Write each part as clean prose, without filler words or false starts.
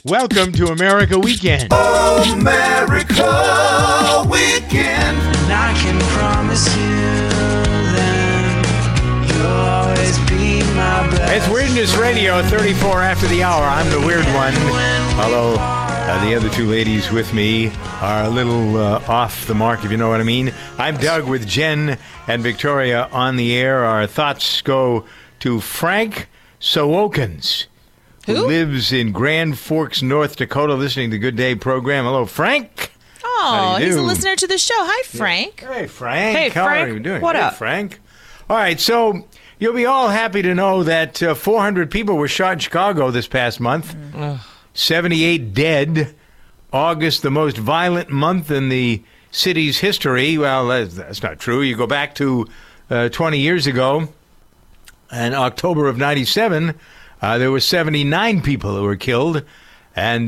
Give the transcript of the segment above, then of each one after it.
Welcome to America Weekend. America Weekend. And I can promise you that you'll always be my best. It's Weirdness Radio, 34 after the hour. I'm the weird one. Although the other two ladies with me are a little off the mark, if you know what I mean. I'm Doug with Jen and Victoria on the air. Our thoughts go to Frank Sowokins, who lives in Grand Forks, North Dakota, listening to the Good Day program. Hello, Frank. Oh, he's a listener to the show. Hi, Frank. Yeah. Hey, Frank. Hey, How Frank. are you doing? What up? Frank? All right, so you'll be all happy to know that 400 people were shot in Chicago this past month. 78 dead. August, the most violent month in the city's history. Well, that's not true. You go back to 20 years ago, in October of 97, there were 79 people who were killed and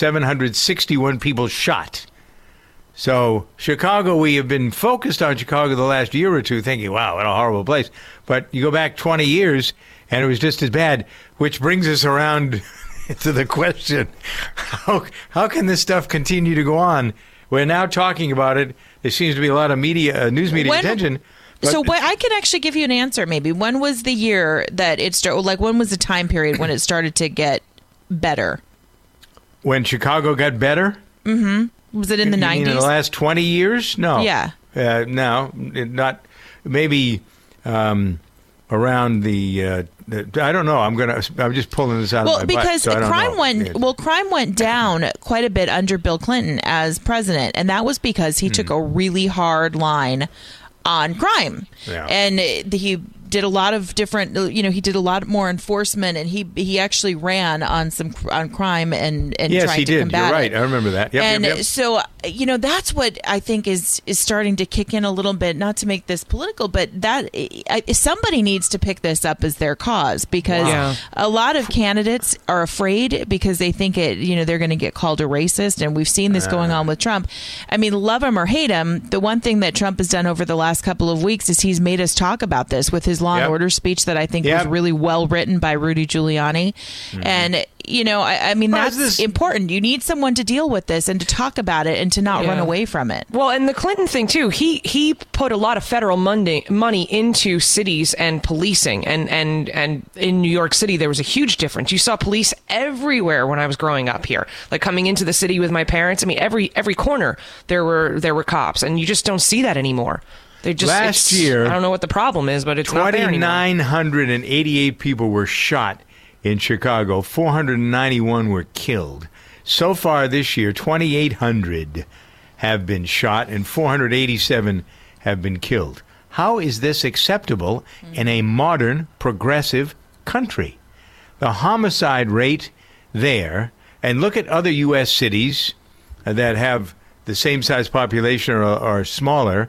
761 people shot. So Chicago, we have been focused on Chicago the last year or two thinking, wow, what a horrible place. But you go back 20 years and it was just as bad, which brings us around to the question, how can this stuff continue to go on? We're now talking about it. There seems to be a lot of media, news media attention. So I can actually give you an answer maybe. When was the year that it started? Like, when was the time period when it started to get better? When Chicago got better? Mm-hmm. Was it in the 90s? In the last 20 years? No. Yeah. No, not maybe around the I don't know. I'm just pulling this out of my butt. Because so crime went down quite a bit under Bill Clinton as president, and that was because he took a really hard line on crime. Yeah. And he did a lot of different, he did a lot more enforcement, and he actually ran on crime and yes, tried he to did. combat You're right. it. I remember that. Yep. So, that's what I think is starting to kick in a little bit, not to make this political, but somebody needs to pick this up as their cause, because a lot of candidates are afraid because they think they're going to get called a racist. And we've seen this going on with Trump. I mean, love him or hate him, the one thing that Trump has done over the last couple of weeks is he's made us talk about this with his Law and Order speech that I think was really well written by Rudy Giuliani. And I mean, that's important. You need someone to deal with this and to talk about it and to not run away from it. Well, and the Clinton thing, too, he put a lot of federal money into cities and policing. And in New York City, there was a huge difference. You saw police everywhere when I was growing up here. Like, coming into the city with my parents, I mean, every corner there were cops. And you just don't see that anymore. Last year, I don't know what the problem is, but it's not there anymore. 2,988 people were shot in Chicago. 491 were killed. So far this year, 2,800 have been shot and 487 have been killed. How is this acceptable in a modern, progressive country? The homicide rate there, and look at other U.S. cities that have the same size population or smaller.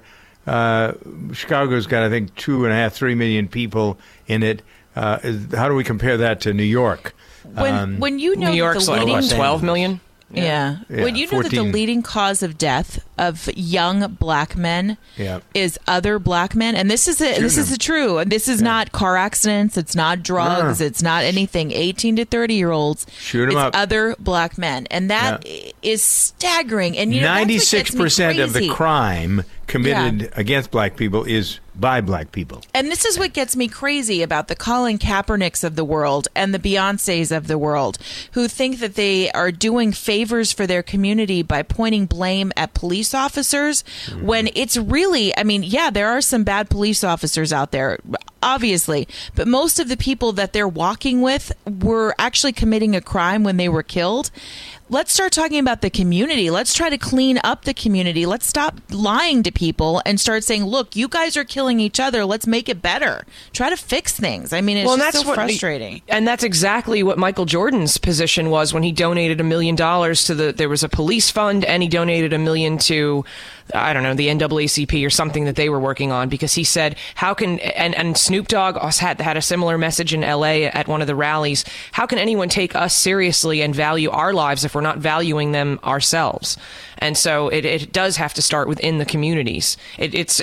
Chicago's got, I think, 2.5-3 million people in it. How do we compare that to New York? When you know New York's that the like leading 12 million. Yeah. When you know 14. That the leading cause of death of young black men is other black men, and this is true. This is not car accidents. It's not drugs. It's not anything. 18 to 30-year-olds. Shoot them up. Other black men, and that is staggering. And 96% of the crime committed against black people is by black people. And this is what gets me crazy about the Colin Kaepernicks of the world and the Beyoncés of the world, who think that they are doing favors for their community by pointing blame at police officers, when it's really, I mean, there are some bad police officers out there, obviously, but most of the people that they're walking with were actually committing a crime when they were killed. Let's start talking about the community. Let's try to clean up the community. Let's stop lying to people and start saying, look, you guys are killing each other. Let's make it better. Try to fix things. I mean, it's just so frustrating. And that's exactly what Michael Jordan's position was when he donated $1 million there was a police fund, and he donated $1 million to, I don't know, the NAACP or something that they were working on, because he said, how can, and Snoop Dogg had a similar message in LA at one of the rallies. How can anyone take us seriously and value our lives if we're not valuing them ourselves? And so it does have to start within the communities. It's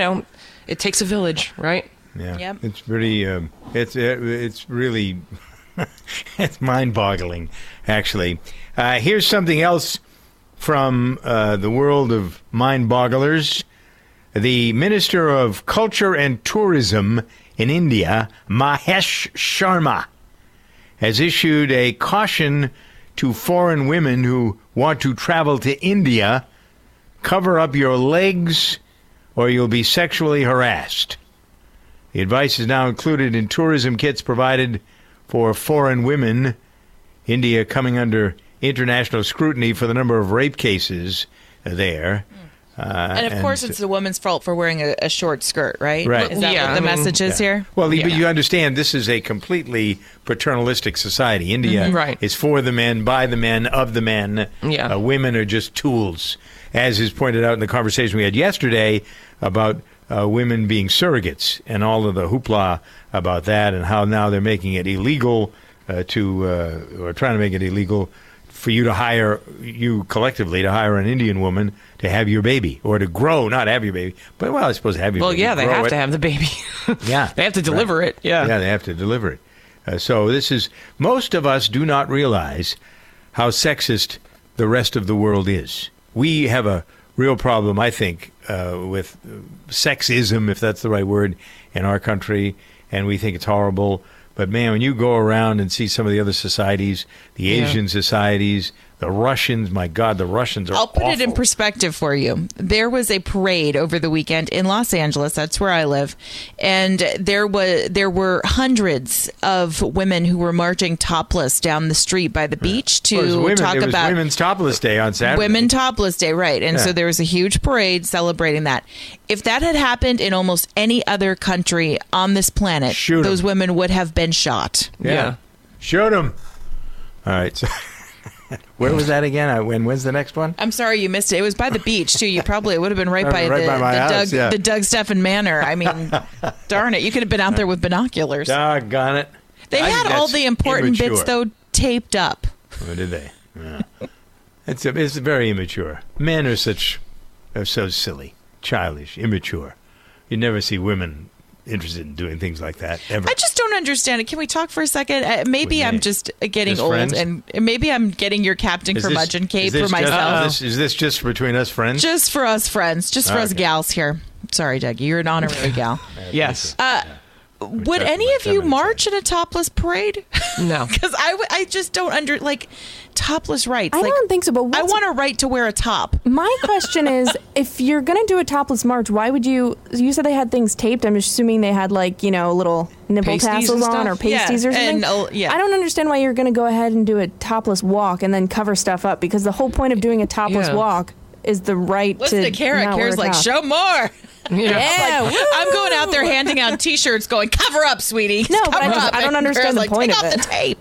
it takes a village, right? Yeah. Yep. It's pretty, it's really It's mind-boggling, actually. Here's something else from the world of mind-bogglers. The Minister of Culture and Tourism in India, Mahesh Sharma, has issued a caution to foreign women who want to travel to India: cover up your legs or you'll be sexually harassed. The advice is now included in tourism kits provided for foreign women. India coming under international scrutiny for the number of rape cases there. And of course, it's the woman's fault for wearing a short skirt, right? Right. Is that what the message is here? Well, but you understand this is a completely paternalistic society. India Right. is for the men, by the men, of the men. Yeah. Women are just tools, as is pointed out in the conversation we had yesterday about women being surrogates and all of the hoopla about that, and how now they're making it illegal or trying to make it illegal for you to hire, you collectively, to hire an Indian woman to have your baby, or to grow, not have your baby, but, well, I suppose have your baby. Well, yeah, they grow have it. to have the baby. Yeah. They have to deliver it. Yeah. Yeah, they have to deliver it. So this is, most of us do not realize how sexist the rest of the world is. We have a real problem, I think, with sexism, if that's the right word, in our country, and we think it's horrible. But, man, when you go around and see some of the other societies, the Asian societies, the Russians, my God, the Russians are I'll put it in awful. perspective for you. There was a parade over the weekend in Los Angeles. That's where I live. And there were hundreds of women who were marching topless down the street by the beach Well, it was talk it was about Women's Topless Day on Saturday. Women Topless Day, right. And so Yeah. there was a huge parade celebrating that. If that had happened in almost any other country on this planet, Shoot 'em. those women would have been shot. Yeah. Shoot them. All right. So where was that again? When's the next one? I'm sorry you missed it. It was by the beach, too. You probably would have been right by Right by my house, yeah. the Doug Steffen Manor. I mean, darn it. You could have been out there with binoculars. Doggone it. They I had think all that's the important immature. bits, though, taped up. Or did they? Yeah. It's very immature. Men are so silly, childish, immature. You never see women interested in doing things like that, ever. I just don't understand it. Can we talk for a second? Maybe With I'm me. just getting As old, friends? and maybe I'm getting your Captain Is this- Curmudgeon cape is this for myself. Is this just between us friends? Just for us friends, just for us Okay. gals here. Sorry, Dougie, you're an honorary gal. Yes. Would talk any about of 10 you minutes march in a topless parade? No. Because I just don't topless rights. I like, don't think so, but I what's- want a right to wear a top. My question is, if you're going to do a topless march, why would you said they had things taped. I'm assuming they had little nipple Pasties and tassels on stuff? or pasties or Yeah, something. and, yeah. I don't understand why you're going to go ahead and do a topless walk and then cover stuff up, because the whole point of doing a topless Yeah. walk is the right Listen to Kara. not wear Kara's a like, top. show more. Yeah, Like, I'm going out there handing out T-shirts going, cover up, sweetie. No, but Cover up. I don't And understand Kara's the point Take of off it. the tape.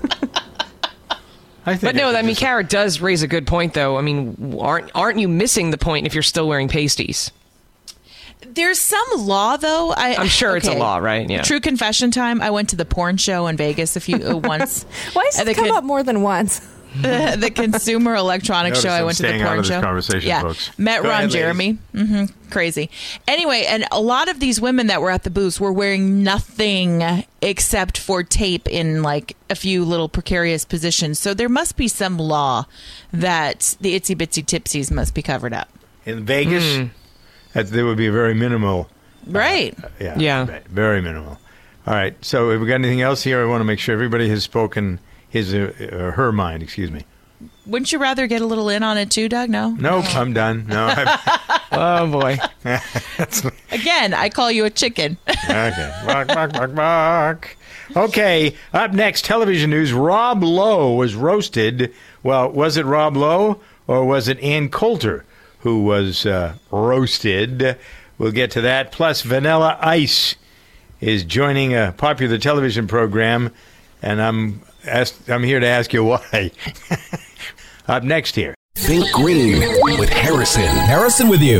I think But no, that's I mean, just- Kara does raise a good point, though. I mean, aren't you missing the point if you're still wearing pasties? There's some law, though. I'm sure it's a law, right? Yeah. True confession time. I went to the porn show in Vegas once. Why does And it come up more than once? the Consumer Electronics Notice Show. I I'm went to the staying out porn of this show. conversation, yeah, folks. met Go Ron ahead, Jeremy. Crazy. Anyway, and a lot of these women that were at the booths were wearing nothing except for tape in a few little precarious positions. So there must be some law that the itsy bitsy tipsies must be covered up. in Vegas, there would be a very minimal. Right. Yeah. Right, very minimal. All right. So, have we got anything else here? I want to make sure everybody has spoken his or her mind. Excuse me. Wouldn't you rather get a little in on it too, Doug? No. Nope, I'm done. No. Oh boy. Again, I call you a chicken. Okay. Bark, bark, bark, bark. Okay. Up next, television news. Rob Lowe was roasted. Well, was it Rob Lowe or was it Ann Coulter who was roasted? We'll get to that. Plus, Vanilla Ice is joining a popular television program, and I'm here to ask you why. Up next here. Think Green with Harrison. Harrison with you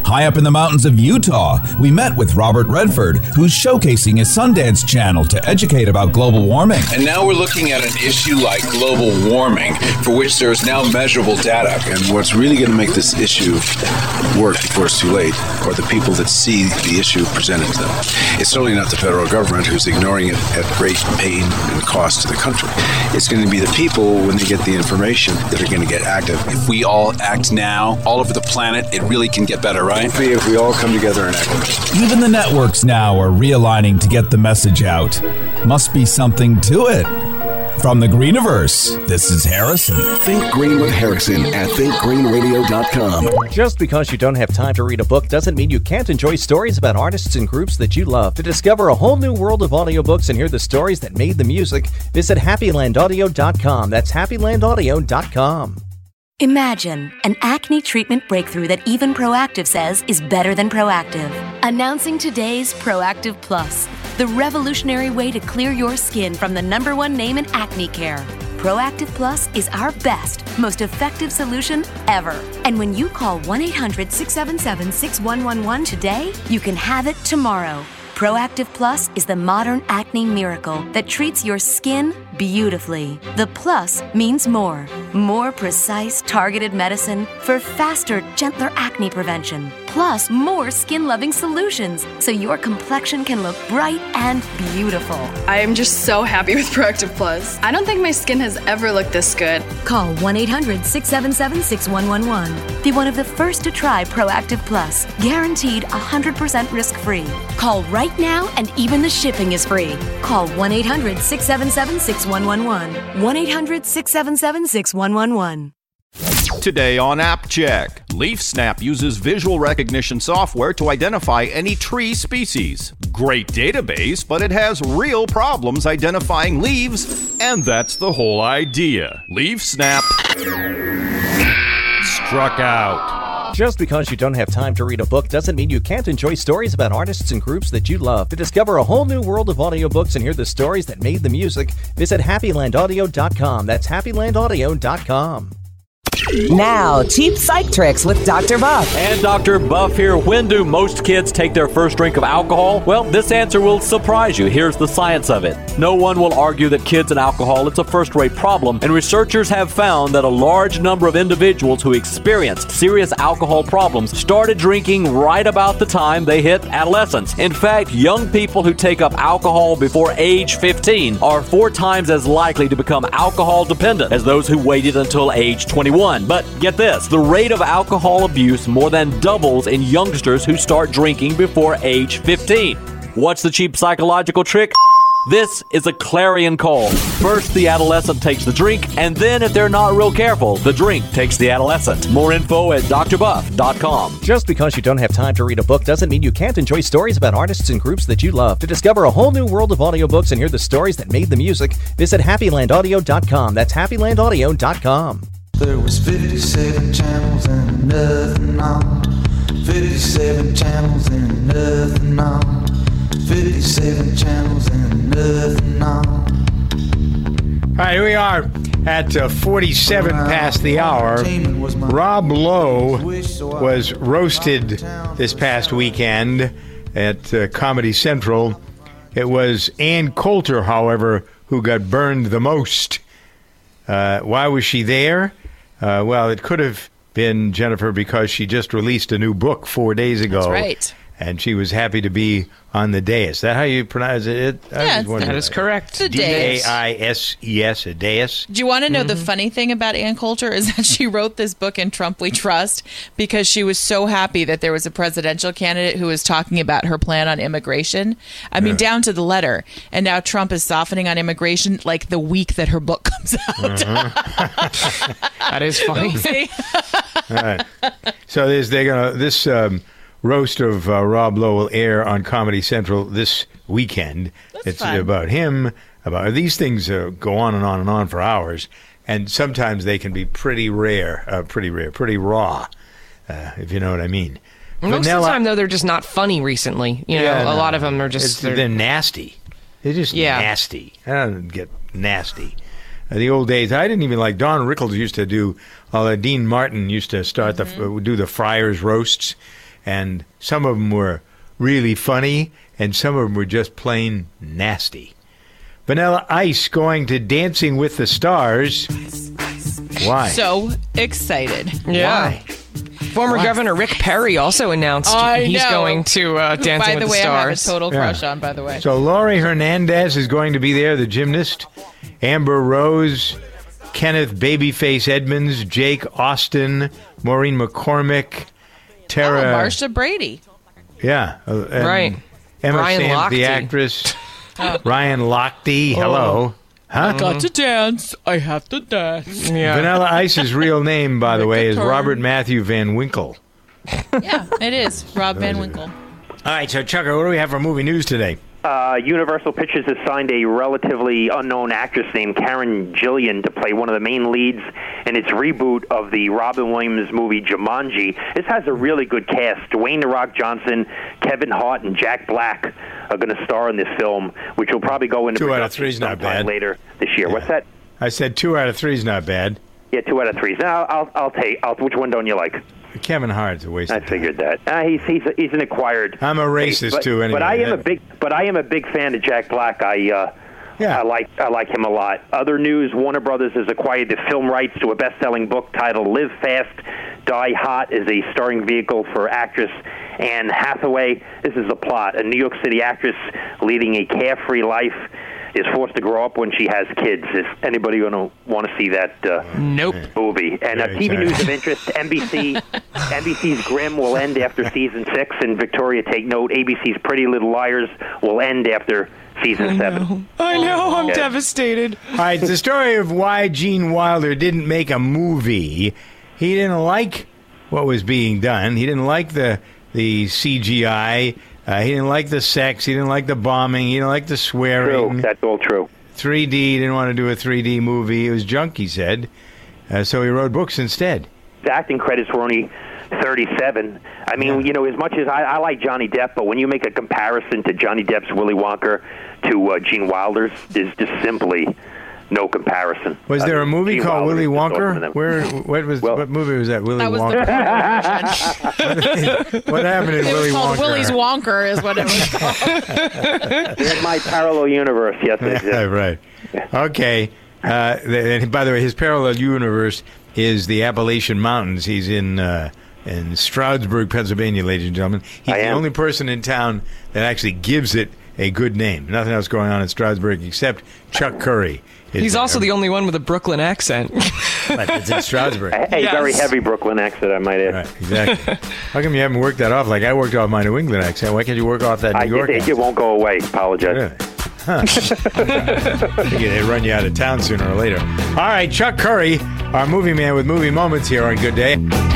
High up in the mountains of Utah, we met with Robert Redford, who's showcasing his Sundance Channel to educate about global warming. And now we're looking at an issue like global warming, for which there is now measurable data. And what's really going to make this issue work before it's too late are the people that see the issue presented to them. It's certainly not the federal government who's ignoring it at great pain and cost to the country. It's going to be the people, when they get the information, that are going to get active. If we all act now, all over the planet, it really can get better, right? If we all come together and act. Even the networks now are realigning to get the message out. Must be something to it. From the Greeniverse, this is Harrison. Think Green with Harrison at thinkgreenradio.com. Just because you don't have time to read a book doesn't mean you can't enjoy stories about artists and groups that you love. To discover a whole new world of audiobooks and hear the stories that made the music, visit happylandaudio.com. That's happylandaudio.com. Imagine an acne treatment breakthrough that even Proactive says is better than Proactive. Announcing today's Proactive Plus, the revolutionary way to clear your skin from the #1 name in acne care. Proactive Plus is our best, most effective solution ever. And when you call 1-800-677-6111 today, you can have it tomorrow. Proactive Plus is the modern acne miracle that treats your skin beautifully. The plus means more. More precise, targeted medicine for faster, gentler acne prevention. Plus, more skin-loving solutions so your complexion can look bright and beautiful. I am just so happy with Proactive Plus. I don't think my skin has ever looked this good. Call 1-800-677-6111. Be one of the first to try Proactive Plus. Guaranteed 100% risk-free. Call right now and even the shipping is free. Call 1-800-677-6111. 1-800-677-6111. Today on App Check, LeafSnap uses visual recognition software to identify any tree species. Great database, but it has real problems identifying leaves, and that's the whole idea. LeafSnap struck out. Just because you don't have time to read a book doesn't mean you can't enjoy stories about artists and groups that you love. To discover a whole new world of audiobooks and hear the stories that made the music, visit happylandaudio.com. That's happylandaudio.com. Now, cheap psych tricks with Dr. Buff. And Dr. Buff here. When do most kids take their first drink of alcohol? Well, this answer will surprise you. Here's the science of it. No one will argue that kids and alcohol is a first-rate problem, and researchers have found that a large number of individuals who experienced serious alcohol problems started drinking right about the time they hit adolescence. In fact, young people who take up alcohol before age 15 are 4 times as likely to become alcohol dependent as those who waited until age 21. But get this, the rate of alcohol abuse more than doubles in youngsters who start drinking before age 15. What's the cheap psychological trick? This is a clarion call. First, the adolescent takes the drink, and then, if they're not real careful, the drink takes the adolescent. More info at drbuff.com. Just because you don't have time to read a book doesn't mean you can't enjoy stories about artists and groups that you love. To discover a whole new world of audiobooks and hear the stories that made the music, visit happylandaudio.com. That's happylandaudio.com. There was 57 channels and nothing on. 57 channels and nothing on. 57 channels and nothing on. All right, here we are at 47 past the hour. Rob Lowe was roasted this past weekend at Comedy Central. It was Ann Coulter, however, who got burned the most. Why was she there? Well, it could have been, Jennifer, because she just released a new book 4 days ago. That's right. And she was happy to be on the dais. Is that how you pronounce it? Yeah, that is correct. The dais. D-A-I-S-E-S, a dais. Do you want to know the funny thing about Ann Coulter is that she wrote this book in Trump We Trust because she was so happy that there was a presidential candidate who was talking about her plan on immigration. I mean, down to the letter. And now Trump is softening on immigration like the week that her book comes out. That is funny. All right. So this roast of Rob Lowe will air on Comedy Central this weekend. It's fun. About him. About these things go on and on and on for hours, and sometimes they can be pretty raw, if you know what I mean. Most of the time, though, they're just not funny recently. You know, a lot of them are just... They're nasty. They're just nasty. I don't get nasty. The old days, I didn't even like... Don Rickles used to do... Dean Martin used to start do the Friars roasts. and some of them were really funny, and some of them were just plain nasty. Vanilla Ice going to Dancing with the Stars. Why? So excited. Yeah. Why? Former Governor Rick Perry also announced he's going to Dancing with the Stars. By the way, I have a total crush on, by the way. So Laurie Hernandez is going to be there, the gymnast. Amber Rose, Kenneth Babyface Edmonds, Jake Austin, Maureen McCormick, Tara... Marsha Brady. Yeah. Right. Emma Ryan Sands, Lochte. the actress. Ryan Lochte, hello. Huh? Got to dance. I have to dance. Yeah. Vanilla Ice's real name, by the way, is Robert Matthew Van Winkle. Yeah, it is. Rob Van Winkle. All right, so Chucker, what do we have for movie news today? Universal Pictures has signed a relatively unknown actress named Karen Gillian to play one of the main leads in its reboot of the Robin Williams movie Jumanji. This has a really good cast. Dwayne "The Rock" Johnson, Kevin Hart, and Jack Black are going to star in this film, which will probably go into 2 out of 3 is not bad. later this year. Yeah. What's that? I said 2 out of 3 is not bad. Yeah, 2 out of 3. Now I'll take. Which one don't you like? Kevin Hart's a waste. I figured that. He's an acquired. I'm a racist too. Anyway, but I am a big fan of Jack Black. I like him a lot. Other news: Warner Brothers has acquired the film rights to a best-selling book titled "Live Fast, Die Hot" as a starring vehicle for actress Anne Hathaway. This is the plot: a New York City actress leading a carefree life is forced to grow up when she has kids. Is anybody going to want to see that movie? And TV news of interest, NBC's Grimm will end after season 6, and Victoria, take note, ABC's Pretty Little Liars will end after season 7. I know, I'm devastated. All right, the story of why Gene Wilder didn't make a movie. He didn't like what was being done. He didn't like the CGI. He didn't like the sex. He didn't like the bombing. He didn't like the swearing. True. That's all true. 3D. He didn't want to do a 3D movie. It was junk, he said. So he wrote books instead. The acting credits were only 37. I mean, as much as I like Johnny Depp, but when you make a comparison to Johnny Depp's Willy Wonka to Gene Wilder's, there's just simply no comparison. Was there a movie called Willy Wonka? What movie was that? Willy Wonka. What happened in Willy Wonka? It was called Willy's Wonker, is what it was called. There's my parallel universe. Yes, it exists. Right. Okay. And by the way, his parallel universe is the Appalachian Mountains. He's in Stroudsburg, Pennsylvania, ladies and gentlemen. He's the only person in town that actually gives it a good name. Nothing else going on in Stroudsburg except Chuck Curry. He's also the only one with a Brooklyn accent. But it's in Stroudsburg. Very heavy Brooklyn accent, I might add. Right, exactly. How come you haven't worked that off? Like I worked off my New England accent. Why can't you work off that New York accent? It won't go away. Apologize. Really? Huh. They run you out of town sooner or later. All right, Chuck Curry, our movie man with movie moments here on Good Day.